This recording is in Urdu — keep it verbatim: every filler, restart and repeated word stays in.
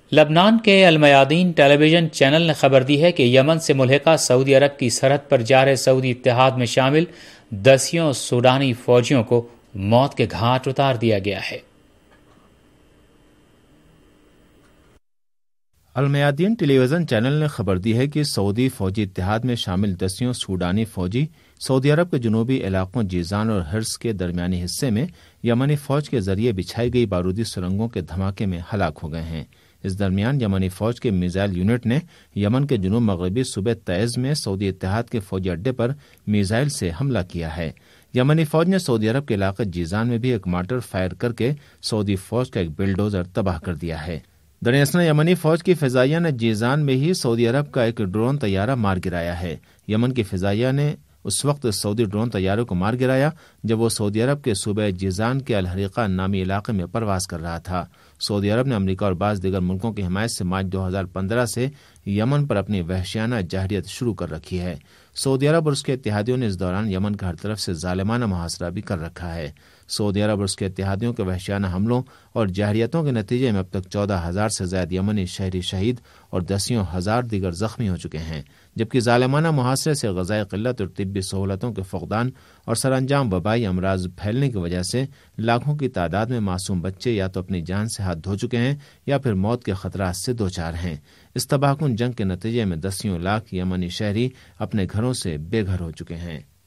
لبنان کے المیادین ٹیلی ویژن چینل نے خبر دی ہے کہ یمن سے ملحقہ سعودی عرب کی سرحد پر جا رہے سعودی اتحاد میں شامل دسیوں سوڈانی فوجیوں کو موت کے گھاٹ اتار دیا گیا ہے۔ المیادین ٹیلی ویژن چینل نے خبر دی ہے کہ سعودی فوجی اتحاد میں شامل دسیوں سوڈانی فوجی سعودی عرب کے جنوبی علاقوں جیزان اور حرس کے درمیانی حصے میں یمنی فوج کے ذریعے بچھائی گئی بارودی سرنگوں کے دھماکے میں ہلاک ہو گئے ہیں۔ اس درمیان یمنی فوج کے میزائل یونٹ نے یمن کے جنوب مغربی صوبے تعز میں سعودی اتحاد کے فوجی اڈے پر میزائل سے حملہ کیا ہے۔ یمنی فوج نے سعودی عرب کے علاقے جیزان میں بھی ایک مارٹر فائر کر کے سعودی فوج کا ایک بلڈوزر تباہ کر دیا ہے۔ درمیان یمنی فوج کی فضائیہ نے جیزان میں ہی سعودی عرب کا ایک ڈرون طیارہ مار گرایا ہے۔ یمن کی فضائیہ نے اس وقت سعودی ڈرون طیارے کو مار گرایا جب وہ سعودی عرب کے صوبہ جیزان کے الحریقہ نامی علاقے میں پرواز کر رہا تھا۔ سعودی عرب نے امریکہ اور بعض دیگر ملکوں کی حمایت سے مارچ دو ہزار پندرہ سے یمن پر اپنی وحشیانہ جارحیت شروع کر رکھی ہے۔ سعودی عرب اور اس کے اتحادیوں نے اس دوران یمن کا ہر طرف سے ظالمانہ محاصرہ بھی کر رکھا ہے۔ سعودی عرب اور اس کے اتحادیوں کے وحشیانہ حملوں اور جارحیتوں کے نتیجے میں اب تک چودہ ہزار سے زائد یمنی شہری شہید اور دسیوں ہزار دیگر زخمی ہو چکے ہیں، جبکہ ظالمانہ محاصرے سے غذائی قلت اور طبی سہولتوں کے فقدان اور سر انجام وبائی امراض پھیلنے کی وجہ سے لاکھوں کی تعداد میں معصوم بچے یا تو اپنی جان سے ہاتھ دھو چکے ہیں یا پھر موت کے خطرات سے دوچار ہیں۔ اس تباہ کن جنگ کے نتیجے میں دسیوں لاکھ یمنی شہری اپنے گھروں سے بے گھر ہو چکے ہیں۔